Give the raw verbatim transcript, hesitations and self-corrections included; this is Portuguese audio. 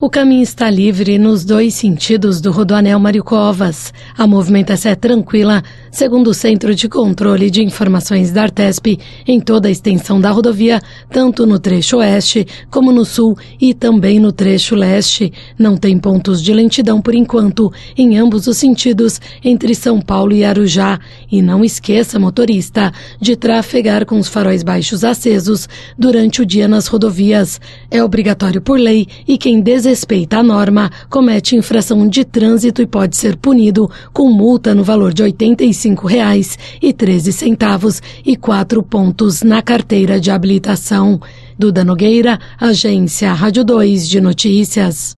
O caminho está livre nos dois sentidos do Rodoanel Mário Covas. A movimentação é tranquila, segundo o Centro de Controle de Informações da Artesp, em toda a extensão da rodovia, tanto no trecho oeste como no sul e também no trecho leste. Não tem pontos de lentidão por enquanto, em ambos os sentidos, entre São Paulo e Arujá. E não esqueça, motorista, de trafegar com os faróis baixos acesos durante o dia nas rodovias. É obrigatório por lei e quem desrespeita a norma comete infração de trânsito e pode ser punido com multa no valor de oitenta e cinco reais e treze centavos e quatro pontos na carteira de habilitação. Duda Nogueira, Agência Rádio dois de Notícias.